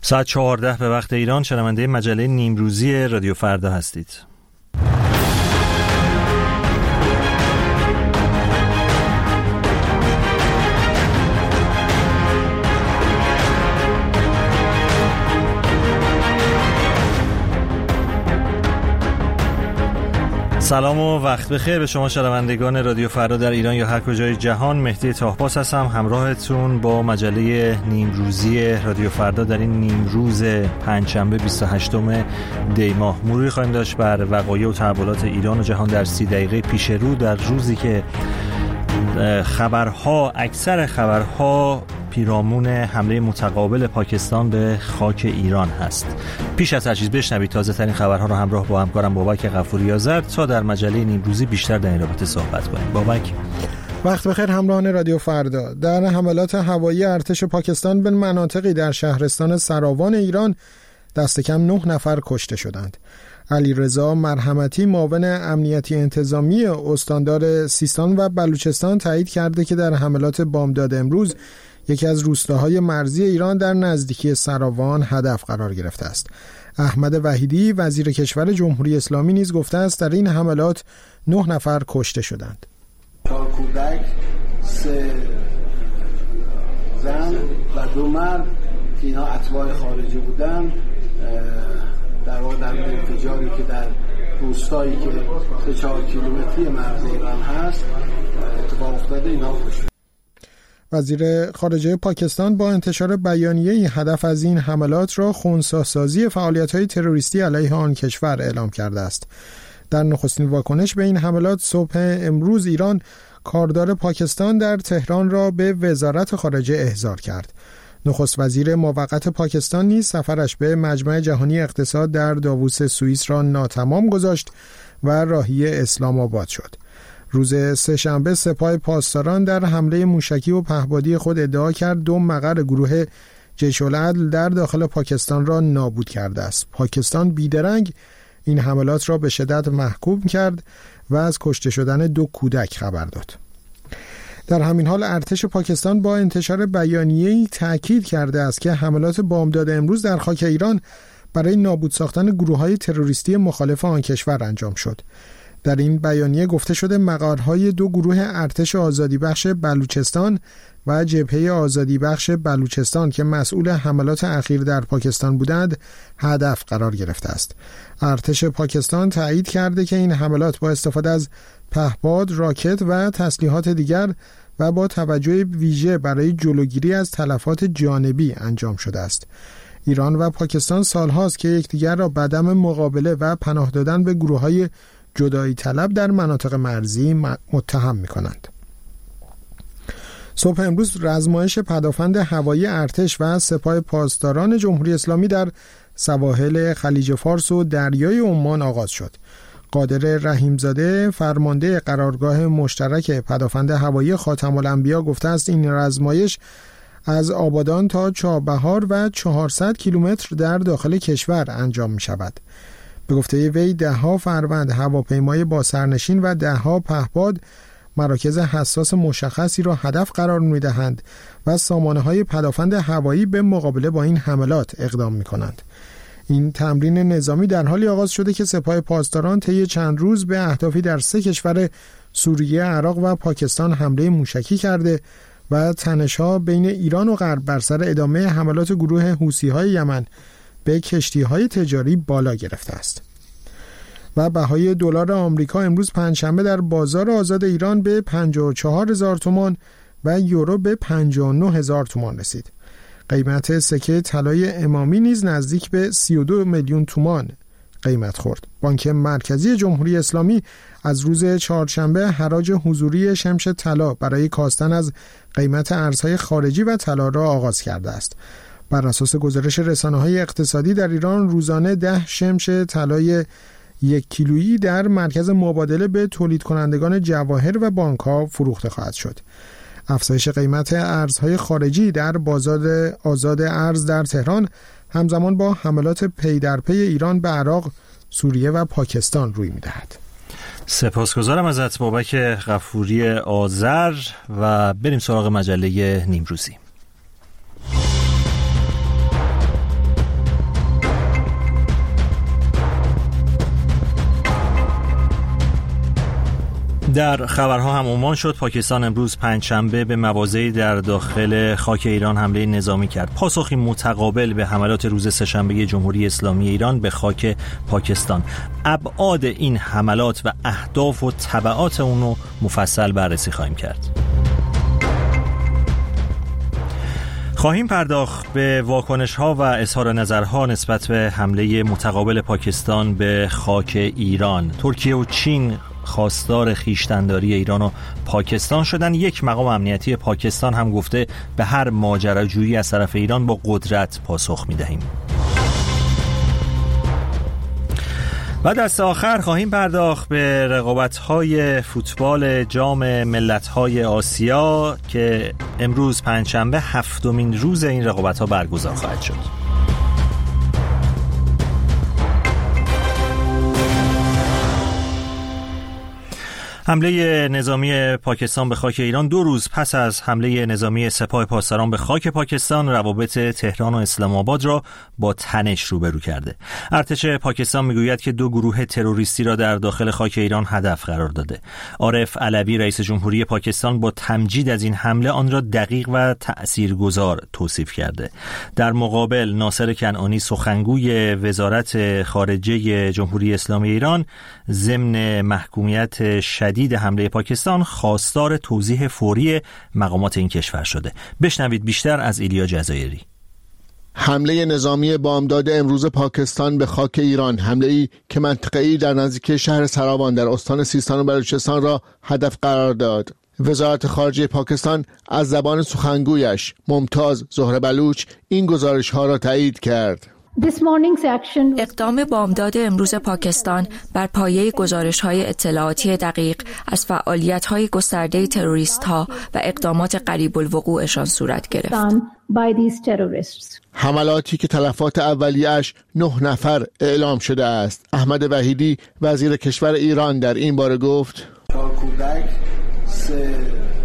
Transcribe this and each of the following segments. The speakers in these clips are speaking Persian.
ساعت 14 به وقت ایران شنونده مجله نیمروزی رادیو فردا هستید. سلام و وقت بخیر به شما شنوندگان رادیو فردا در ایران یا هر کجای جهان. مهدی طاهباس هستم، همراهتون با مجله نیمروزی رادیو فردا در این نیمروز پنجشنبه 28 دی ماه. مروری خواهیم داشت بر وقایع و تحولات ایران و جهان در 30 دقیقه پیش رو، در روزی که اکثر خبرها پیرامون حمله متقابل پاکستان به خاک ایران هست. پیش از هر چیز بشنوید تازه ترین خبرها رو همراه با همکارم بابک غفوری آذر تا در مجله نیمروزی بیشتر در این رابطه صحبت کنیم. بابک، وقت بخیر همراهان رادیو فردا. در حملات هوایی ارتش پاکستان به مناطقی در شهرستان سراوان ایران دست کم 9 نفر کشته شدند. علیرضا مرحمتی، معاون امنیتی انتظامی استاندار سیستان و بلوچستان تایید کرده که در حملات بامداد امروز یکی از روستاهای مرزی ایران در نزدیکی سراوان هدف قرار گرفته است. احمد وحیدی، وزیر کشور جمهوری اسلامی، نیز گفته است در این حملات 9 نفر کشته شدند. 4 کودک، 3 زن و 2 مرد که اینها اتباع خارجی بودند در انفجاری که در روستایی که 4 کیلومتری مرز ایران هست اتفاق افتاده، اینها کشته. وزیر خارجه پاکستان با انتشار بیانیه‌ای هدف از این حملات را خنثی‌سازی فعالیت‌های تروریستی علیه آن کشور اعلام کرده است. در نخستین واکنش به این حملات صبح امروز ایران کاردار پاکستان در تهران را به وزارت خارجه احضار کرد. نخست وزیر موقت پاکستان نیز سفرش به مجمع جهانی اقتصاد در داووس سوئیس را ناتمام گذاشت و راهی اسلام آباد شد. روز سه‌شنبه سپاه پاسداران در حمله موشکی و پهپادی خود ادعا کرد 2 مقر گروه جیش العدل در داخل پاکستان را نابود کرده است. پاکستان بیدرنگ این حملات را به شدت محکوم کرد و از کشته شدن 2 کودک خبر داد. در همین حال ارتش پاکستان با انتشار بیانیه‌ای تأکید کرده است که حملات بامداد امروز در خاک ایران برای نابود ساختن گروه‌های تروریستی مخالف آن کشور انجام شد. در این بیانیه گفته شده مقرهای 2 گروه ارتش آزادی بخش بلوچستان و جبهه آزادی بخش بلوچستان که مسئول حملات اخیر در پاکستان بودند هدف قرار گرفته است. ارتش پاکستان تایید کرده که این حملات با استفاده از پهپاد، راکت و تسلیحات دیگر و با توجه ویژه برای جلوگیری از تلفات جانبی انجام شده است. ایران و پاکستان سالهاست که یکدیگر را به عدم مقابله و پناه دادن به گروه‌های جدایی طلب در مناطق مرزی متهم می‌کنند. صبح امروز رزمایش پدافند هوایی ارتش و سپاه پاسداران جمهوری اسلامی در سواحل خلیج فارس و دریای عمان آغاز شد. قادر رحیمزاده، فرمانده قرارگاه مشترک پدافند هوایی خاتم الانبیا، گفته است این رزمایش از آبادان تا چابهار و 400 کیلومتر در داخل کشور انجام می شود. به گفته وی 10 فروند هواپیمای با سرنشین و 10 پهپاد مراکز حساس مشخصی را هدف قرار می دهند و سامانه‌های پدافند هوایی به مقابله با این حملات اقدام می کنند. این تمرین نظامی در حالی آغاز شده که سپاه پاسداران طی چند روز به اهدافی در 3 کشور سوریه، عراق و پاکستان حمله موشکی کرده و تنش‌ها بین ایران و غرب بر سر ادامه حملات گروه حوثی‌های یمن به کشتی‌های تجاری بالا گرفته است. و بهای دلار آمریکا امروز پنجشنبه در بازار آزاد ایران به 54,000 تومان و یورو به 59,000 تومان رسید. قیمت سکه طلای امامی نیز نزدیک به 32 میلیون تومان قیمت خورد. بانک مرکزی جمهوری اسلامی از روز چهارشنبه حراج حضوری شمش طلا برای کاستن از قیمت ارزهای خارجی و طلا را آغاز کرده است. بر اساس گزارش رسانه‌های اقتصادی در ایران روزانه 10 شمش طلای 1 کیلویی در مرکز مبادله به تولید کنندگان جواهر و بانک‌ها فروخته خواهد شد. افزایش قیمت ارزهای خارجی در بازار آزاد ارز در تهران همزمان با حملات پی در پی ایران به عراق، سوریه و پاکستان روی می‌دهد. سپاسگزارم ازت بابک غفوری آذر و بریم سراغ مجله نیمروزی. در خبرها هم عنوان شد پاکستان امروز پنجشنبه به مواضعی در داخل خاک ایران حمله نظامی کرد. پاسخی متقابل به حملات روز سه‌شنبه جمهوری اسلامی ایران به خاک پاکستان. ابعاد این حملات و اهداف و تبعات اونو مفصل بررسی خواهیم کرد. خواهیم پرداخت به واکنش‌ها و اظهار نظرها نسبت به حمله متقابل پاکستان به خاک ایران. ترکیه و چین خواستار خویشتن‌داری ایران و پاکستان شدن. یک مقام امنیتی پاکستان هم گفته به هر ماجراجویی از طرف ایران با قدرت پاسخ می‌دهیم. و دست آخر خواهیم پرداخت به رقابت‌های فوتبال جام ملت‌های آسیا که امروز پنجشنبه 7مین روز این رقابت‌ها برگزار خواهد شد. حمله نظامی پاکستان به خاک ایران 2 روز پس از حمله نظامی سپاه پاسداران به خاک پاکستان روابط تهران و اسلام آباد را با تنش روبرو کرده. ارتش پاکستان میگوید که 2 گروه تروریستی را در داخل خاک ایران هدف قرار داده. عارف علوی رئیس جمهوری پاکستان با تمجید از این حمله آن را دقیق و تأثیرگذار توصیف کرده. در مقابل ناصر کنعانی سخنگوی وزارت خارجه جمهوری اسلامی ایران ضمن محکومیت شدید حمله پاکستان خواستار توضیح فوری مقامات این کشور شده. بشنوید بیشتر از ایلیا جزایری. حمله نظامی بامداد امروز پاکستان به خاک ایران، حمله‌ای که منطقه‌ای در نزدیکی شهر سراوان در استان سیستان و بلوچستان را هدف قرار داد. وزارت خارجه پاکستان از زبان سخنگویش ممتاز زهره بلوچ این گزارش‌ها را تایید کرد. اقدام بامداد امروز پاکستان بر پایه گزارش‌های اطلاعاتی دقیق از فعالیت‌های گسترده تروریست‌ها و اقدامات قریب الوقوعشان صورت گرفت. حملاتی که تلفات اولیه‌اش 9 نفر اعلام شده است. احمد وحیدی وزیر کشور ایران در این باره گفت: 4 کودک، 3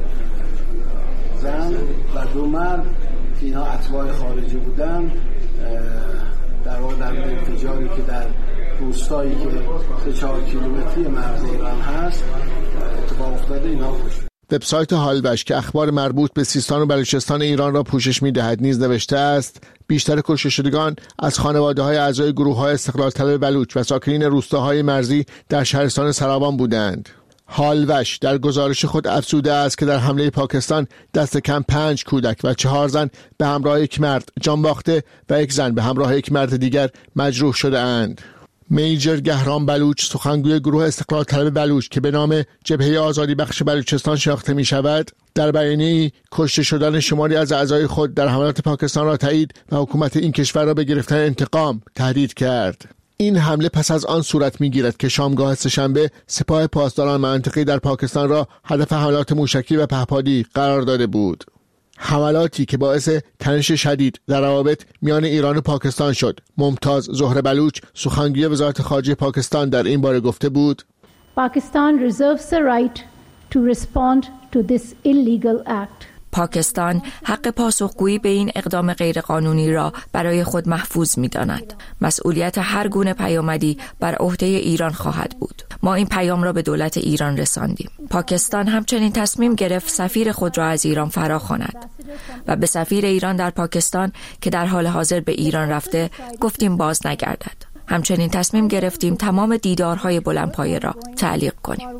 زن و 2 مرد که اینها اتباع خارجی بودن در انفجاری که در روستایی که 4 کیلومتری مرز ایران هست اتفاق افتاده اینها کشته. وبسایت هالوش که اخبار مربوط به سیستان و بلوچستان ایران را پوشش می‌دهد نیز نوشته است بیشتر کشته شدگان از خانواده‌های اعضای گروه‌های استقلال طلب بلوچ و ساکنین روستاهای مرزی در شهرستان سراوان بودند. هالوش در گزارش خود افزوده است که در حمله پاکستان دست کم 5 کودک و 4 زن به همراه 1 مرد جان باخته و 1 زن به همراه 1 مرد دیگر مجروح شده اند. میجر گهرام بلوچ سخنگوی گروه استقلال طلب بلوچ که به نام جبهه آزادی بخش بلوچستان شناخته می شود در بیانیه‌ای کشته شدن شماری از اعضای خود در حملات پاکستان را تایید و حکومت این کشور را به گرفتن انتقام تهدید کرد. این حمله پس از آن صورت می‌گیرد که شامگاه سه‌شنبه سپاه پاسداران منطقه‌ای در پاکستان را هدف حملات موشکی و پهپادی قرار داده بود. حملاتی که باعث تنش شدید در روابط میان ایران و پاکستان شد. ممتاز زهره بلوچ سخنگوی وزارت خارجه پاکستان در این باره گفته بود: Pakistan reserves the right to respond to this illegal act. پاکستان حق پاسخگویی به این اقدام غیرقانونی را برای خود محفوظ می‌داند. مسئولیت هر گونه پیامدی بر عهده ایران خواهد بود. ما این پیام را به دولت ایران رساندیم. پاکستان همچنین تصمیم گرفت سفیر خود را از ایران فراخواند و به سفیر ایران در پاکستان که در حال حاضر به ایران رفته گفتیم باز نگردد. همچنین تصمیم گرفتیم تمام دیدارهای بلندپایه را تعلیق کنیم.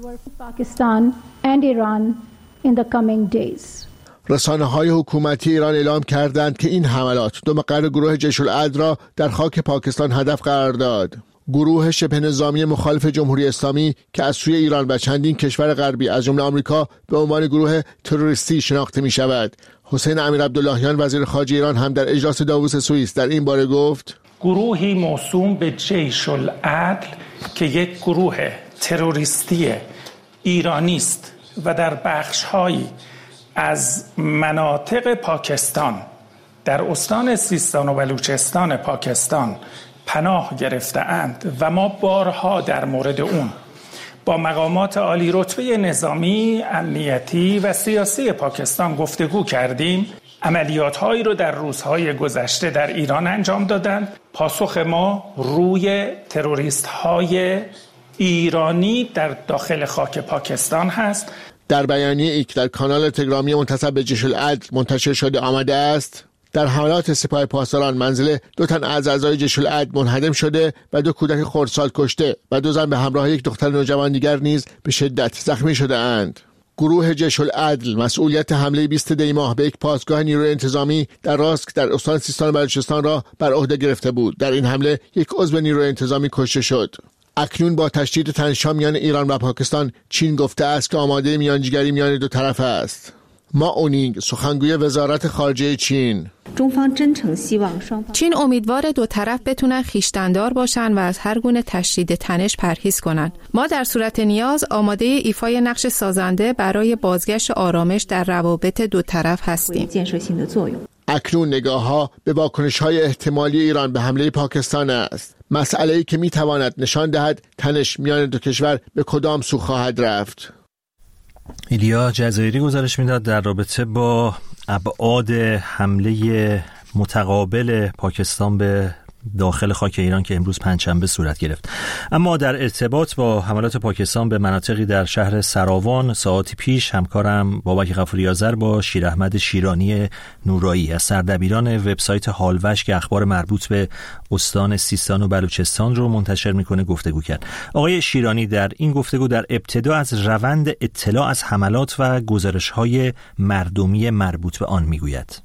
رسانه‌های حکومتی ایران اعلام کردند که این حملات 2 مقر گروه جیش العدل را در خاک پاکستان هدف قرار داد. گروه شبه نظامی مخالف جمهوری اسلامی که از سوی ایران و چندین کشور غربی از جمله آمریکا به عنوان گروه تروریستی شناخته می شود. حسین امیر عبداللهیان وزیر خارجه ایران هم در اجلاس داووس سوئیس در این باره گفت: گروهی موسوم به جیش العدل که یک گروه تروریستی ایرانی است و در بخش‌هایی از مناطق پاکستان در استان سیستان و بلوچستان پاکستان پناه گرفته‌اند و ما بارها در مورد اون با مقامات عالی رتبه نظامی، امنیتی و سیاسی پاکستان گفتگو کردیم. عملیات‌هایی رو در روزهای گذشته در ایران انجام دادند. پاسخ ما روی تروریست‌های ایرانی در داخل خاک پاکستان هست. در بیانیه‌ای که در کانال تلگرامی منتسب به جیش العدل منتشر شده آمده است: در حملات سپاه پاسداران منزل 2 تن از اعضای جیش العدل منهدم شده و 2 کودک خردسال کشته و 2 زن به همراه 1 دختر نوجوان دیگر نیز به شدت زخمی شده اند. گروه جیش العدل مسئولیت حمله 20 دی ماه به یک پاسگاه نیروی انتظامی در راسک در استان سیستان و بلوچستان را بر عهده گرفته بود. در این حمله 1 عضو نیروی انتظامی کشته شد. اکنون با تشدید تنش‌ها میان ایران و پاکستان، چین گفته است که آماده میانجیگری میان 2 طرف است. ما اونینگ، سخنگوی وزارت خارجه چین: چین امیدوار 2 طرف بتونن خویشتن‌دار باشن و از هر گونه تشدید تنش پرهیز کنن. ما در صورت نیاز آماده ایفای نقش سازنده برای بازگشت آرامش در روابط 2 طرف هستیم. اکنون نگاه‌ها به واکنش‌های احتمالی ایران به حمله پاکستان است. مسئله‌ای که می‌تواند نشان دهد تنش میان 2 کشور به کدام سو خواهد رفت. ایلیا جزایری گزارش میداد در رابطه با ابعاد حمله متقابل پاکستان به داخل خاک ایران که امروز پنجشنبه صورت گرفت. اما در ارتباط با حملات پاکستان به مناطقی در شهر سراوان ساعاتی پیش همکارم بابک غفوری آذر با شیر احمد شیرانی نورایی از سردبیران وبسایت حالوش که اخبار مربوط به استان سیستان و بلوچستان رو منتشر میکنه گفتگو کرد. آقای شیرانی در این گفتگو در ابتدا از روند اطلاع از حملات و گزارش‌های مردمی مربوط به آن میگوید.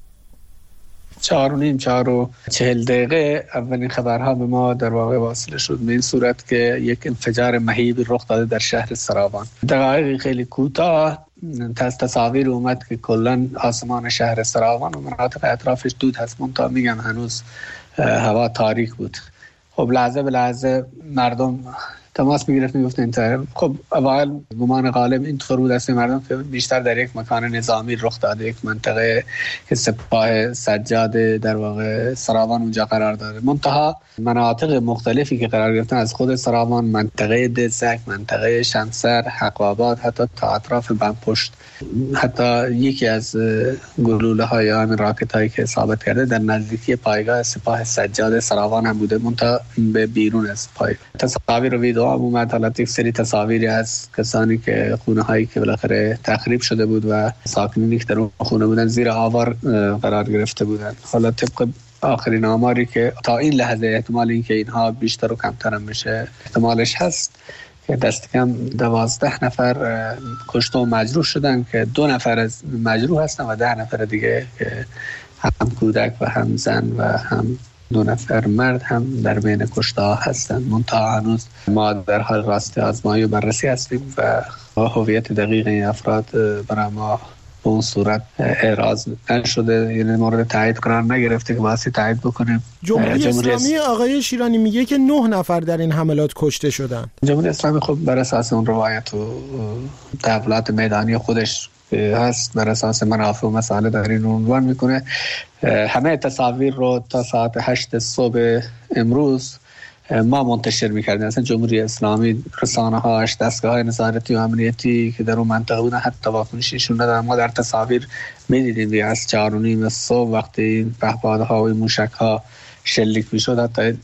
4:40 اولین خبرها به ما در واقع واصل شد به این صورت که یک انفجار مهیبی رخ داده در شهر سراوان. دقایق خیلی کوتاه تصاویر اومد که کلا آسمان شهر سراوان و مناطق اطرافش دود هست، منتها میگم هنوز هوا تاریک بود. خب لحظه به لحظه مردم تماس میگرفت، میگفتن خب اول گمان غالب این طور بود است مردم که بیشتر در یک مکان نظامی رخ داده، یک منطقه که سپاه سجاد در واقع سراوان اونجا قرار داره. منتها مناطق مختلفی که قرار گرفتن از خود سراوان، منطقه دزک، منطقه شمسر، حقاباد، حتی تا اطراف بنپشت، حتی یکی از گلوله های همین راکت هایی که ثابت کرده در نزدیکی پایگاه سپاه سجاد سراوان هم بوده، منتها به بیرون از پایگاه. تصاویر و ویدیو هم اومد، حالت یک سری تصاویری از کسانی که خونه هایی که بالاخره تخریب شده بود و ساکنینی که در اون خونه بودن زیر آوار قرار گرفته بودن. حالا طبق آخرین آماری که تا این لحظه احتمال این که اینها بیشتر و کمتر هم بشه احتمالش هست که دست کم 12 نفر کشته و مجروح شدن که 2 نفر از مجروح هستن و 10 نفر دیگه که هم کودک و هم زن و هم 2 نفر مرد هم در بین کشته ها هستن. منتها هنوز ما در حال راستی آزمایی و بررسی هستیم و هویت دقیق این افراد برای ما به اون صورت اعراض نشده، یعنی مورد تایید قرار نگرفته که واسه تایید بکنیم. جمهوری اسلامی آقای شیرانی میگه که 9 نفر در این حملات کشته شدن. جمهوری اسلامی خب بر اساس اون روایت و تحولات میدانی خودش هست، بر اساس منافع و مسائل در این عنوان میکنه. همه تصاویر رو تا ساعت 8 صبح امروز ما منتشر میکردیم. اصلا جمهوری اسلامی رسانه‌هاش، دستگاه نظارتی و امنیتی که در اون منطقه بودن حتی واکنششون ندادن. ما در تصاویر میدیدیم از 4:30 صبح وقتی پهپادها و موشک‌ها شلیک میشد، حتی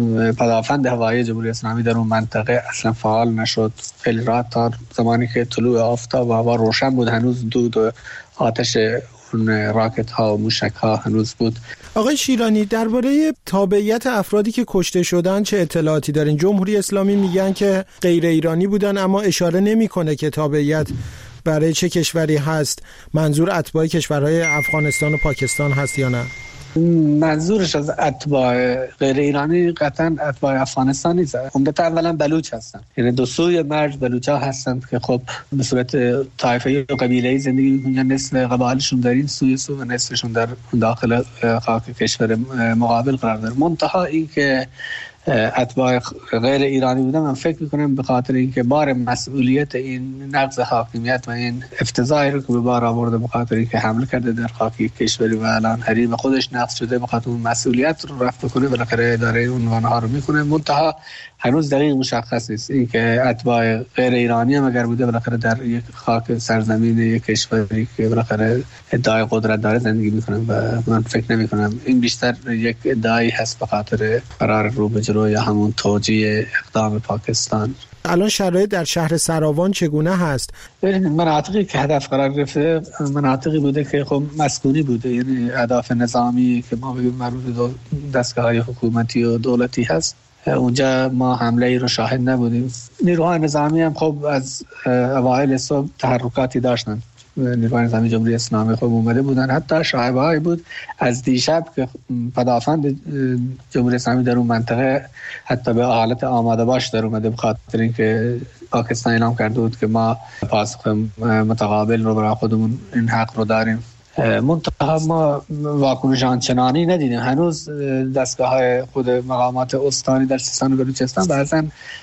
پدافند هوایی جمهوری اسلامی در اون منطقه اصلا فعال نشد. خیلی راحت تا زمانی که طلوع آفتاب و هوا روشن بود هنوز دود و آتش اون راکت ها و موشک ها هنوز بود. آقای شیرانی درباره تابعیت افرادی که کشته شدن چه اطلاعاتی دارین؟ جمهوری اسلامی میگن که غیر ایرانی بودن اما اشاره نمیکنه که تابعیت برای چه کشوری هست. منظور اتباع کشورهای افغانستان و پاکستان هست یا نه؟ منظورش از اتباع غیر ایرانی قطعا اتباع افغانستان نیست. عمدتا اولا بلوچ هستن، یعنی 2 سوی مرج بلوچ ها هستند که خب به صورت طایفه‌ای و قبیله‌ای زندگی می‌کنن. نصف قبایلشون در این سوی و نصفشون در داخل خاک کشور مقابل قرار داره. منتها این که اتباع غیر ایرانی بودن، من فکر میکنم به خاطر اینکه بار مسئولیت این نقض حاکمیت و این افتضاحی رو که به بار آورده، به خاطر اینکه حمله کرده در خاک کشوری و الان حریم خودش نقض شده، به خاطر اون مسئولیت رو رفع کنه بالاخره اداره اون عنوانها رو میکنه. منتها هنوز دقیق مشخص نیست اینکه اتباع غیر ایرانی هم اگر بوده بالاخره در یک خاک سرزمین یک کشوری که بالاخره ادعای قدرت داره زندگی میکنن و من فکر نمیکنم این بیشتر یک ادعایی هست به خاطر قرار رو به جلو یا همون توجیه اقدام پاکستان. الان شرایط در شهر سراوان چگونه هست؟ مناطقی که هدف قرار گرفته مناطقی بوده که خب مسکونی بوده، یعنی اهداف نظامی که ما بگیم مربوط به دستگاه‌های حکومتی و دولتی هست. اونجا ما حمله ای رو شاهد نبودیم. نیروهای نظامی هم خب از اوایل صبح تحرکاتی داشتن. نیروهای نظامی جمهوری اسلامی خب اومده بودن، حتی شایعه‌ای بود از دیشب که پدافند جمهوری اسلامی در اون منطقه حتی به حالت آماده باش در اومده، به خاطر اینکه پاکستان اعلام کرده بود که ما پاسخ متقابل رو برای خودمون این حق رو داریم. منتها ما واکنش آنچنانی ندیدیم. هنوز دستگاه‌های خود مقامات استانی در سیستان و بلوچستان بعضاً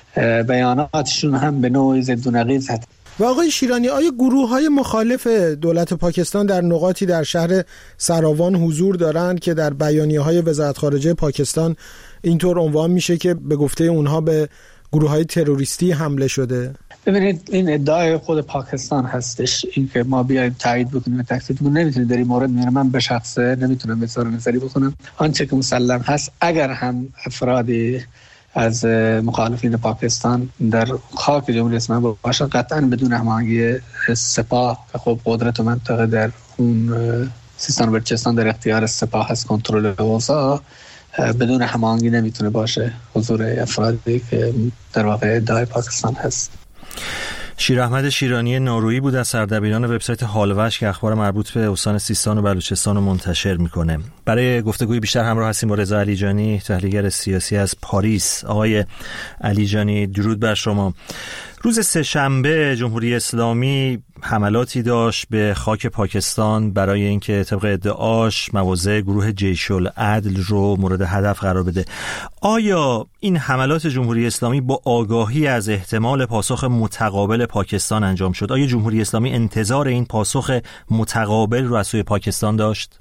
بیاناتشون هم به نوعی ضد و نقیض هست. و آقای شیرانی، آیا گروه‌های مخالف دولت پاکستان در نقاطی در شهر سراوان حضور دارند که در بیانیه‌های وزارت خارجه پاکستان اینطور عنوان میشه که به گفته اونها به گروه‌های تروریستی حمله شده؟ ببینید این ادعای خود پاکستان هستش، این که ما بیایم تایید بکنیم و تکذیب کنیم نمیتونه در این مورد. من به شخصه نمیتونم اظهار نظری بکنم. آنچه که مسلم هست اگر هم افرادی از مخالفین پاکستان در خاک جمهوری اسلامی باشن، قطعا بدون هماهنگی سپاه که خب قدرت منطقه در اون سیستان و بلوچستان در اختیار سپاه هست، کنترل اوضاع، بدون هماهنگی نمیتونه باشه حضور افرادی که در واقع ادعای پاکستان هست. شیر احمد شیرانی نارویی بود از سردبیران وبسایت حالوش که اخبار مربوط به استان سیستان و بلوچستان رو منتشر میکنه. برای گفتگوی بیشتر همراه هستیم با رضا علیجانی، تحلیلگر سیاسی از پاریس. آقای علیجانی درود بر شما. روز سه‌شنبه جمهوری اسلامی حملاتی داشت به خاک پاکستان برای اینکه طبق ادعاش مواضع گروه جیش العدل رو مورد هدف قرار بده. آیا این حملات جمهوری اسلامی با آگاهی از احتمال پاسخ متقابل پاکستان انجام شد؟ آیا جمهوری اسلامی انتظار این پاسخ متقابل رو از سوی پاکستان داشت؟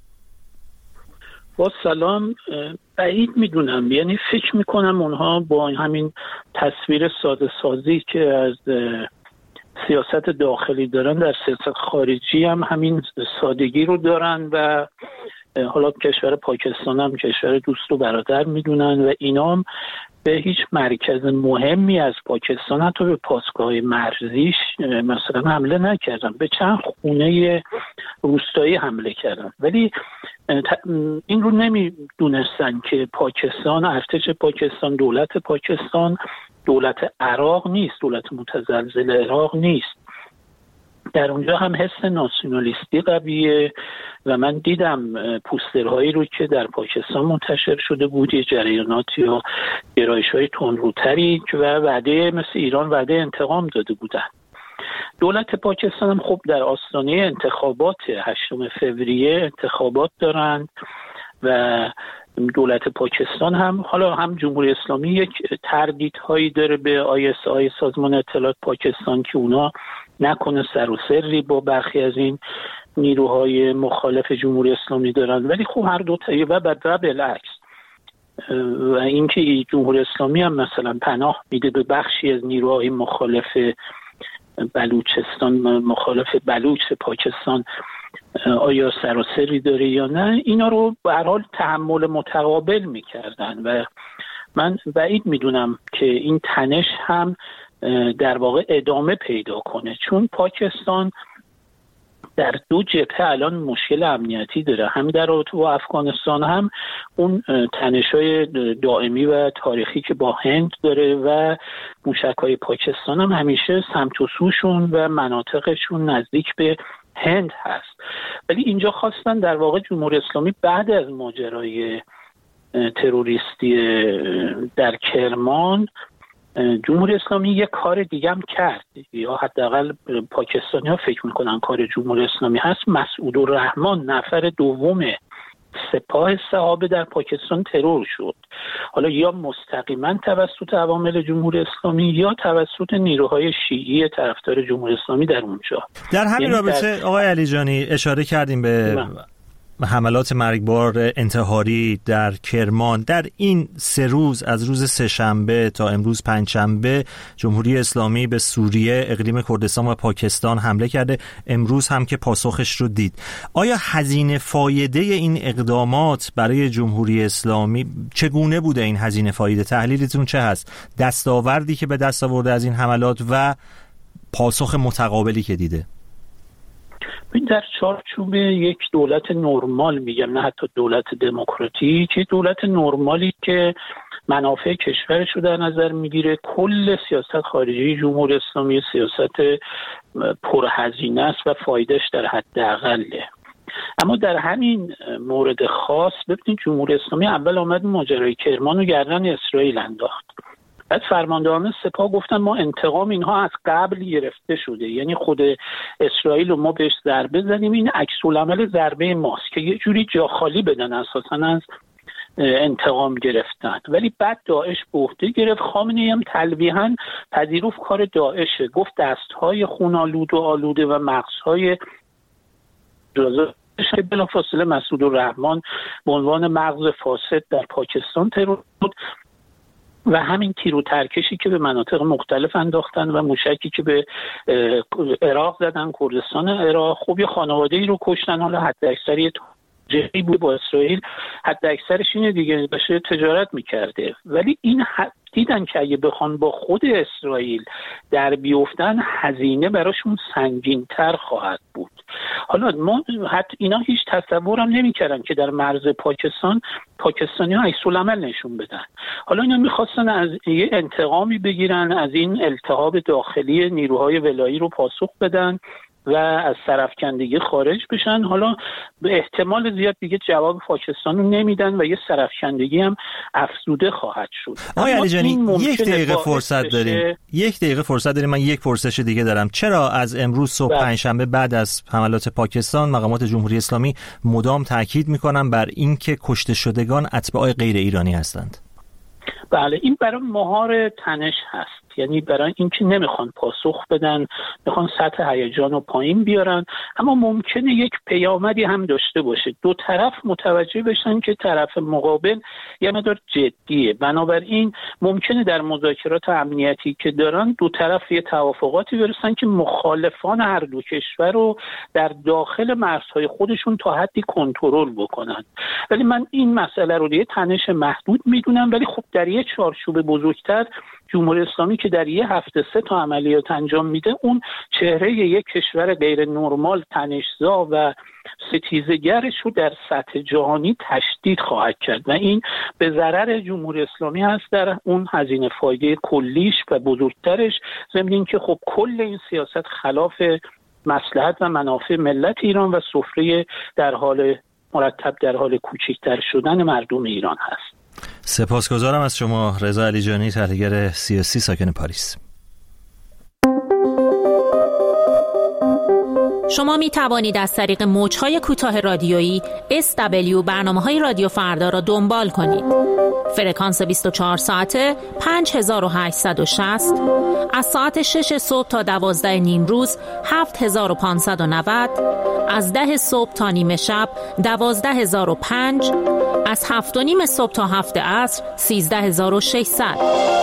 با سلام، بعید میدونم. یعنی فکر میکنم اونها با همین تصویر ساده سازی که از سیاست داخلی دارن در سیاست خارجی هم همین سادگی رو دارن و حالا کشور پاکستان هم کشور دوست و برادر میدونن و اینا هم به هیچ مرکز مهمی از پاکستان حتی به پاسگاه مرزیش مثلا حمله نکردن، به چند خونه روستایی حمله کردن. ولی این رو نمیدونستن که پاکستان، ارتش پاکستان، دولت پاکستان دولت عراق نیست، دولت متزلزل عراق نیست. در اونجا هم حس ناسیونالیستی قویه و من دیدم پوسترهایی رو که در پاکستان منتشر شده بود، یه جریاناتی و گرایش‌های تندروتری و وعده مثل ایران وعده انتقام داده بودن. دولت پاکستان هم خب در آستانه انتخابات 8 فوریه انتخابات دارند و دولت پاکستان هم حالا هم جمهوری اسلامی یک تردیدهایی داره به ISI سازمان اطلاعات پاکستان که اونا نکنه سر و سری با برخی از این نیروهای مخالف جمهوری اسلامی دارن. ولی خب هر دو تا و بالعکس، و اینکه جمهوری اسلامی هم مثلا پناه میده به بخشی از نیروهای مخالف بلوچستان، مخالف بلوچ پاکستان، آیا سر و سری داره یا نه، اینا رو به هر حال تحمل متقابل میکردن و من بعید میدونم که این تنش هم در واقع ادامه پیدا کنه، چون پاکستان در دو جبهه الان مشکل امنیتی داره، هم در رابطه با افغانستان، هم اون تنش‌های دائمی و تاریخی که با هند داره و موشک‌های پاکستان هم همیشه سمت و سوشون و مناطقشون نزدیک به هند هست. ولی اینجا خواستن در واقع جمهوری اسلامی بعد از ماجرای تروریستی در کرمان، جمهوری اسلامی یک کار دیگه هم کرد، یا حداقل پاکستانی‌ها فکر میکنن کار جمهوری اسلامی هست. مسعود الرحمن نفر دوم سپاه صحابه در پاکستان ترور شد، حالا یا مستقیما توسط عوامل جمهوری اسلامی یا توسط نیروهای شیعی طرفدار جمهوری اسلامی در اونجا. در همین رابطه آقای علیجانی اشاره کردیم به حملات مرگبار انتحاری در کرمان، در این 3 روز از روز سه‌شنبه تا امروز پنجشنبه جمهوری اسلامی به سوریه، اقلیم کردستان و پاکستان حمله کرده. امروز هم که پاسخش رو دید. آیا هزینه فایده این اقدامات برای جمهوری اسلامی چگونه بوده؟ این هزینه فایده تحلیلتون چه هست؟ دستاوردی که به دست آورده از این حملات و پاسخ متقابلی که دیده؟ در چارچوب یک دولت نرمال، میگم نه حتی دولت دموکراتیک، یک دولت نرمالی که منافع کشورش رو در نظر میگیره، کل سیاست خارجی جمهوری اسلامی سیاست پرهزینه است و فایدهش در حد اقله. اما در همین مورد خاص ببینید جمهوری اسلامی اول آمد ماجرای کرمان رو گردن اسرائیل انداخت. بعد فرماندهان سپاه گفتن ما انتقام اینها از قبل گرفته شده، یعنی خود اسرائیل رو ما بهش ضربه زدیم، این عکس العمل ضربه ماست که یه جوری جا خالی بدن اساساً از انتقام گرفتن. ولی بعد داعش به عهده گرفت. خامنه‌ای هم تلویحاً پذیرفت کار داعشه، گفت دستهای خون‌آلود و آلوده و مغزهای بلافاصله مسعودالرحمن به عنوان مغز فاسد در پاکستان ترور بود و همین تیر و ترکشی که به مناطق مختلف انداختن و موشکی که به عراق زدن، کردستان عراق، خب یه خانواده‌ای رو کشتن. حالا حد اکثری جایی بود با اسرائیل، حد اکثرش اینه دیگه، بشه تجارت میکرده. ولی این دیدن که اگه بخوان با خود اسرائیل در بیفتن هزینه براشون سنگین‌تر خواهد بود. حالا ما حتی اینا هیچ تصورم نمی‌کردن که در مرز پاکستانی‌ها عکس‌العمل نشون بدن. حالا اینا می‌خواستن از یه انتقامی بگیرن، از این التهاب داخلی نیروهای ولایی رو پاسخ بدن و از سرافکندگی خارج بشن. حالا به احتمال زیاد دیگه جواب پاکستان رو نمیدن و یه سرافکندگی هم افزوده خواهد شد. آقای علیجانی یک دقیقه فرصت داریم. من یک پرسش دیگه دارم. چرا از امروز صبح پنجشنبه بعد از حملات پاکستان مقامات جمهوری اسلامی مدام تاکید میکنن بر اینکه کشته شدگان اتباع غیر ایرانی هستند؟ بله، این برای مهار تنش هست، یعنی برای اینکه نمیخوان پاسخ بدن، میخوان سطح هیجان رو پایین بیارن. اما ممکنه یک پیامدی هم داشته باشه، دو طرف متوجه بشن که طرف مقابل یه مقدار جدیه، بنابراین ممکنه در مذاکرات امنیتی که دارن دو طرف یه توافقاتی برسن که مخالفان هر دو کشور رو در داخل مرزهای خودشون تا حدی کنترل بکنن. ولی من این مسئله رو یه تنش محدود میدونم، ولی خب در یه چارچوب بزرگتر جمهوری اسلامی که در یه هفته 3 تا عملیات انجام میده، اون چهره یک کشور غیر نرمال، تنش‌زا و ستیزگرش رو در سطح جهانی تشدید خواهد کرد و این به ضرر جمهوری اسلامی هست در اون هزینه فایده کلیش و بزرگترش، ضمن اینکه خب کل این سیاست خلاف مصلحت و منافع ملت ایران و سفره در حال مرتب در حال کوچکتر شدن مردم ایران هست. سپاسگزارم از شما رضا علیجانی، تحلیلگر سیاسی ساکن پاریس. شما می توانید از طریق موج‌های کوتاه رادیویی SW برنامه‌های رادیو فردا را دنبال کنید. فرکانس 24 ساعته 5860، از ساعت 6 صبح تا 12 نیم روز 7590، از 10 صبح تا نیمه شب 12005، از 7 و نیم صبح تا 7 عصر 13600.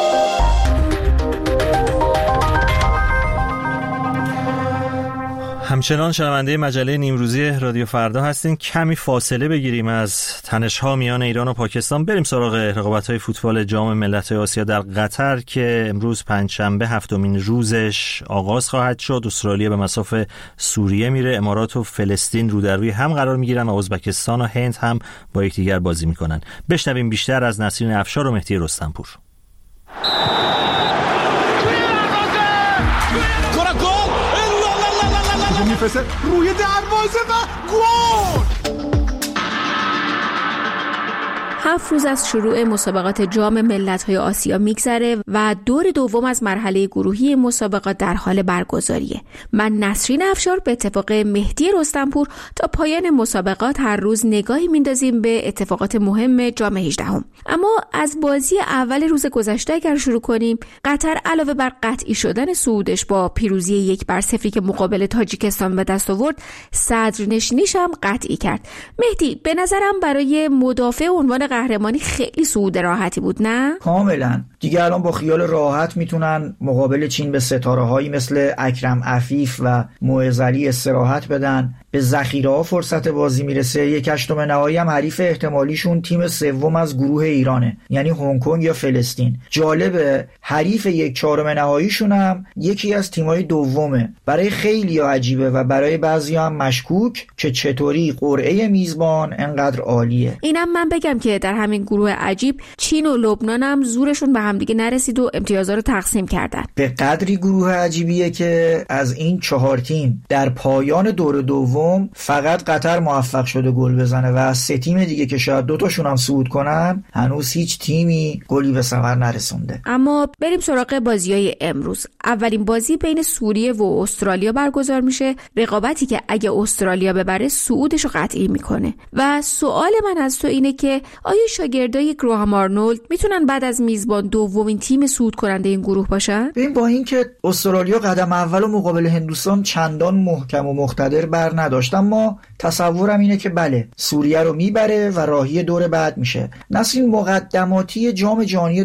همچنان شنونده مجله نیمروزی رادیو فردا هستین. کمی فاصله بگیریم از تنش‌ها میان ایران و پاکستان، بریم سراغ رقابت‌های فوتبال جام ملت‌های آسیا در قطر که امروز پنجشنبه 7مین روزش آغاز خواهد شد. استرالیا به مصاف سوریه میره، امارات و فلسطین رو در روی هم قرار میگیرن و ازبکستان و هند هم با یکدیگر بازی میکنن. بشنویم بیشتر از نسرین افشار و مهدی رستمپور. میفرسته روی دروازه و گل! 7 روز از شروع مسابقات جام ملت‌های آسیا میگذره و دور دوم از مرحله گروهی مسابقات در حال برگزاریه. من نسرین افشار به اتفاق مهدی رستمپور تا پایان مسابقات هر روز نگاهی میندازیم به اتفاقات مهم جام 18. اما از بازی اول روز گذشته اگر شروع کنیم، قطر علاوه بر قطعی شدن صعودش با پیروزی 1-0 که مقابل تاجیکستان به دست آورد، صدرنشینیش هم قطعی کرد. مهدی، به نظرم برای مدافع عنوان قهرمانی خیلی صعود راحتی بود، نه؟ کاملا. دیگه الان با خیال راحت میتونن مقابل چین به ستاره‌هایی مثل اکرم عفیف و معز علی استراحت بدن. به ذخیره‌ها فرصت بازی میرسه. 1/8 نهایی هم حریف احتمالیشون تیم سوم از گروه ایرانه، یعنی هنگ کنگ یا فلسطین. جالبه حریف 1/4 نهاییشون هم یکی از تیم‌های دومه. برای خیلی عجیبه و برای بعضیا هم مشکوک که چطوری قرعه میزبان انقدر عالیه. اینم من بگم که در همین گروه عجیب چین و لبنان هم زورشون به همدیگه نرسید و امتیازها رو تقسیم کردن. به قدری گروه عجیبیه که از این 4 تیم در پایان دور دوم فقط قطر موفق شده گل بزنه و از 3 تیم دیگه که شاید 2 تاشون هم صعود کنن هنوز هیچ تیمی گلی به ثمر نرسونده. اما بریم سراغ بازی‌های امروز. اولین بازی بین سوریه و استرالیا برگزار میشه، رقابتی که اگه استرالیا ببره صعودش رو قطعی میکنه. و سوال من از تو اینه که آیا شاگردای گراهام آرنولد میتونن بعد از میزبان دومین تیم صعود کننده این گروه باشن؟ ببین، با اینکه استرالیا قدم اول مقابل هندوستان چندان محکم و مقتدر بر نداشت، اما تصورم اینه که بله، سوریه رو میبره و راهی دور بعد میشه. نسرین، مقدماتی جام جهانی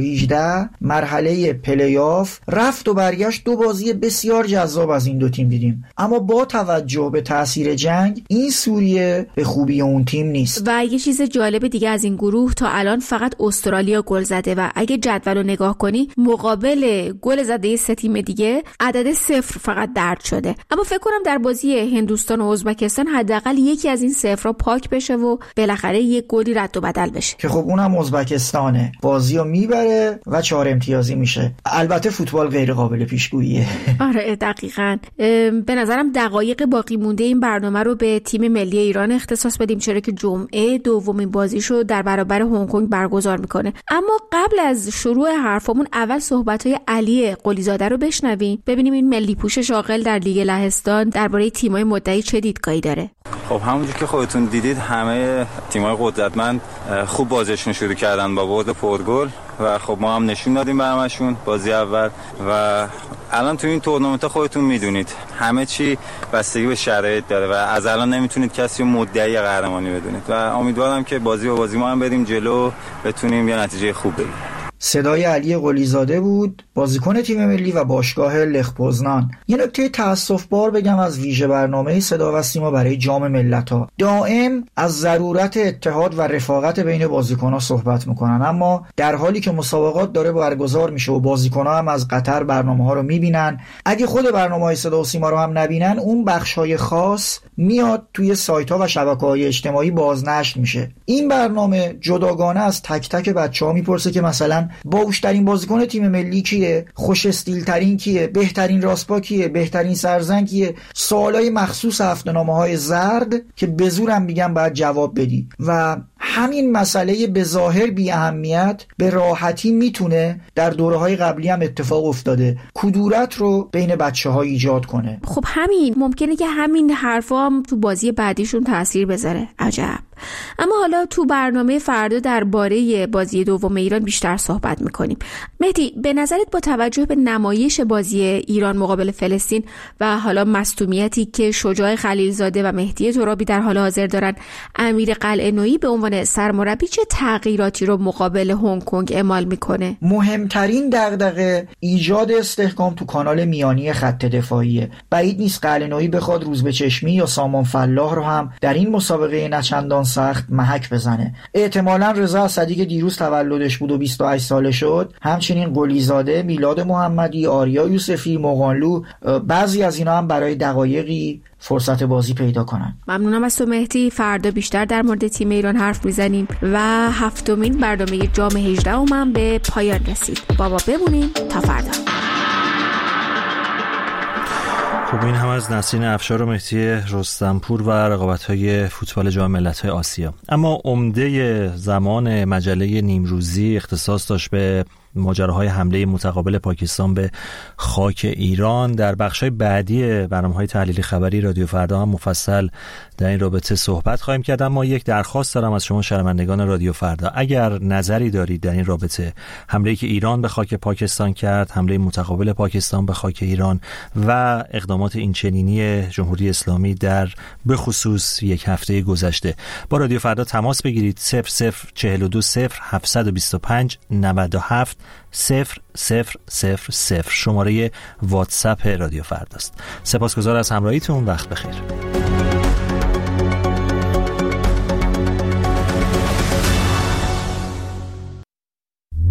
2018 مرحله پلی‌آف رفت و برگشت 2 بازی بسیار جذاب از این 2 تیم دیدیم، اما با توجه به تاثیر جنگ این سوریه به خوبی اون تیم نیست. و یه چیز جالب دیگه از این گروه، تا الان فقط استرالیا گل زده و اگه جدول رو نگاه کنی مقابل گل زده 3 تیم دیگه عدد 0 فقط درج شده. اما فکر کنم در بازی هندوستان و ازبکستان حداقل یکی از این 0 پاک بشه و بالاخره یک گلی رد و بدل بشه که خب اونم ازبکستانه، بازیو میبره و 4 امتیازی میشه. البته فوتبال غیر قابل پیشگوییه. آره دقیقاً. به نظرم دقایق باقی مونده این برنامه رو به تیم ملی ایران اختصاص بدیم، چرا که جمعه دومین بازیشو در برابر هنگ کنگ برگزار میکنه. اما قبل از شروع حرفمون اول صحبت‌های علی قلیزاده رو بشنویم، ببینیم این ملی پوش شاغل در لیگ لهستان درباره تیم‌های مدعی چه دیدگاهی داره. خب همونجور که خودتون دیدید همه تیم‌های قدرتمند خوب بازیشون شروع کردن با برد پرگل و خب ما هم نشون دادیم برامشون بازی اول و الان تو این تورنمنت خودتون میدونید همه چی بستگی به شرایط داره و از الان نمیتونید کسی رو مدعی قهرمانی بدونید و امیدوارم که بازی با بازی ما هم بریم جلو بتونیم یه نتیجه خوب بگیریم. صدای علی قلیزاده بود، بازیکن تیم ملی و باشگاه لخ پوزنان. یه نکته تأسف‌بار بگم از ویژه برنامه صدا و سیما برای جام ملت‌ها. دائم از ضرورت اتحاد و رفاقت بین بازیکن‌ها صحبت میکنن، اما در حالی که مسابقات داره برگزار میشه و بازیکن‌ها هم از قطر برنامه‌ها رو میبینن، اگه خود برنامه‌های صدا و سیما رو هم نبینن، اون بخش‌های خاص میاد توی سایت‌ها و شبکه‌های اجتماعی بازنشر میشه. این برنامه جداگانه از تک تک بچه‌ها میپرسه که مثلا باهوش‌ترین بازیکن تیم ملی کیه، خوش استیل ترین کیه، بهترین راست‌پا کیه، بهترین سرزن کیه، سوالای مخصوص هفته‌نامه‌های زرد که به زورم میگم باید جواب بدی و همین مسئله به ظاهر بی اهمیت به راحتی میتونه در دوره‌های قبلی هم اتفاق افتاده کدورت رو بین بچه‌ها ایجاد کنه. خب همین ممکنه که همین حرفا هم تو بازی بعدیشون تاثیر بذاره. عجب. اما حالا تو برنامه فردا درباره بازی دوم ایران بیشتر صحبت میکنیم. مهدی، به نظرت با توجه به نمایش بازی ایران مقابل فلسطین و حالا مصدومیتی که شجاع خلیلزاده و مهدی ترابی در حال حاضر دارن، امیر قلعه‌نویی به عنوان سرمربی چه تغییراتی رو مقابل هنگ کنگ اعمال میکنه؟ مهمترین دغدغه ایجاد استحکام تو کانال میانی خط دفاعیه. بعید نیست قلعه‌نویی بخواد روزبه‌چشمی یا سامان فلاح رو هم در این مسابقه نچندان سخت محک بزنه. احتمالاً رضا اسدی که دیروز تولدش بود و 28 ساله شد، همچنین قلیزاده، میلاد محمدی، آریا یوسفی، مغانلو، بعضی از اینا هم برای دقایقی فرصت بازی پیدا کنن. ممنونم از تو مهدی. فردا بیشتر در مورد تیم ایران حرف میزنیم و هفتمین برنامه جام 18 هم به پایان رسید. بابا بمونیم تا فردا. خب این هم از نسرین افشار و مهدی رستمپور و رقابت‌های فوتبال جام ملت‌های آسیا. اما عمده زمان مجله نیمروزی اختصاص داشت به ماجراهای حمله متقابل پاکستان به خاک ایران. در بخش‌های بعدی برنامه‌های تحلیلی خبری رادیو فردا هم مفصل در این رابطه صحبت خواهیم کرد. اما یک درخواست دارم از شما شنوندگان رادیو فردا، اگر نظری دارید در این رابطه، حمله‌ای که ایران به خاک پاکستان کرد، حمله متقابل پاکستان به خاک ایران و اقدامات اینچنینی جمهوری اسلامی در به خصوص یک هفته گذشته، با رادیو فردا تماس بگیرید. 0042 0725 97 0000 شماره واتساپ رادیو فرداست. سپاسگزار از همراهیتون. وقت بخیر.